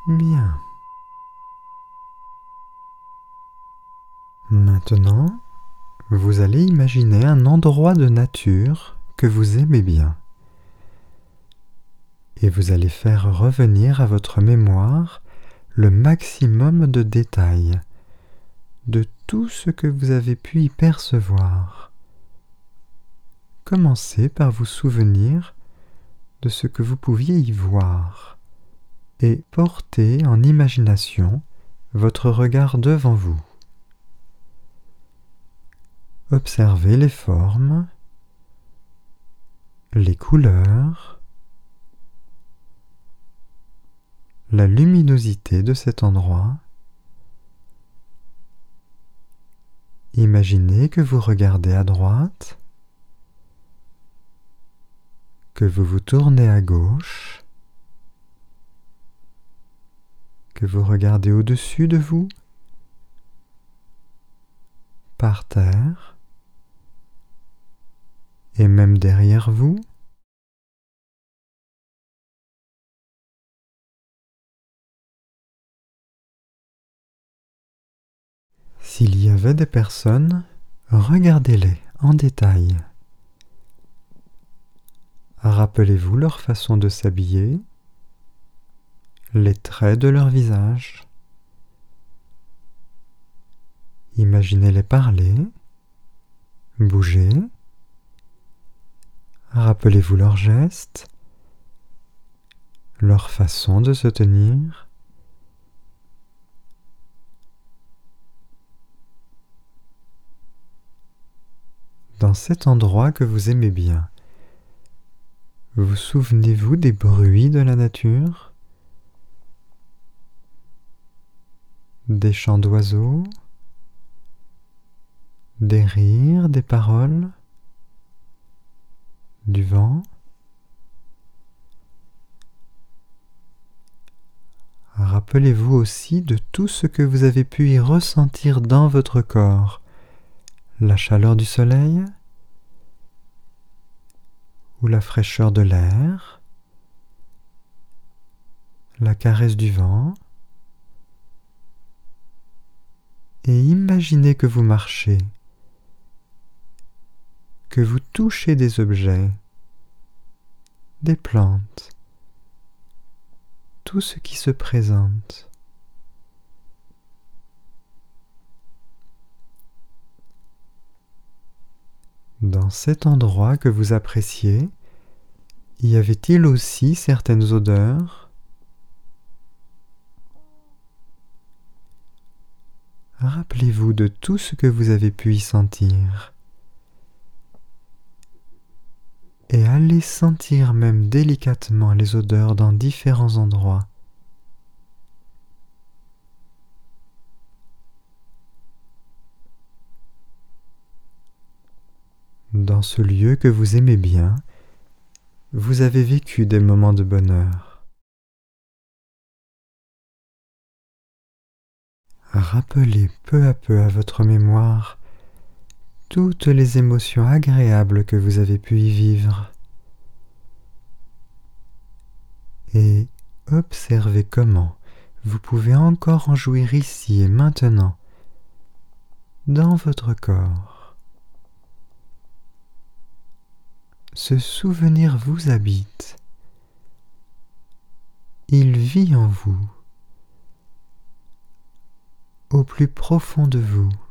Bien. Maintenant, vous allez imaginer un endroit de nature que vous aimez bien. Et vous allez faire revenir à votre mémoire le maximum de détails de tout ce que vous avez pu y percevoir. Commencez par vous souvenir de ce que vous pouviez y voir et portez en imagination votre regard devant vous. Observez les formes, les couleurs, la luminosité de cet endroit. Imaginez que vous regardez à droite, que vous vous tournez à gauche, que vous regardez au-dessus de vous, par terre, et même derrière vous. S'il y avait des personnes, regardez-les en détail. Rappelez-vous leur façon de s'habiller, les traits de leur visage. Imaginez-les parler, bouger. Rappelez-vous leurs gestes, leur façon de se tenir. Dans cet endroit que vous aimez bien, vous souvenez-vous des bruits de la nature, des chants d'oiseaux, des rires, des paroles, du vent? Rappelez-vous aussi de tout ce que vous avez pu y ressentir dans votre corps, la chaleur du soleil ou la fraîcheur de l'air, la caresse du vent, et imaginez que vous marchez, que vous touchez des objets, des plantes, tout ce qui se présente. Dans cet endroit que vous appréciez, y avait-il aussi certaines odeurs? Rappelez-vous de tout ce que vous avez pu y sentir. Et allez sentir même délicatement les odeurs dans différents endroits. Dans ce lieu que vous aimez bien, vous avez vécu des moments de bonheur. Rappelez peu à peu à votre mémoire toutes les émotions agréables que vous avez pu y vivre. Et observez comment vous pouvez encore en jouir ici et maintenant, dans votre corps. Ce souvenir vous habite. Il vit en vous, au plus profond de vous.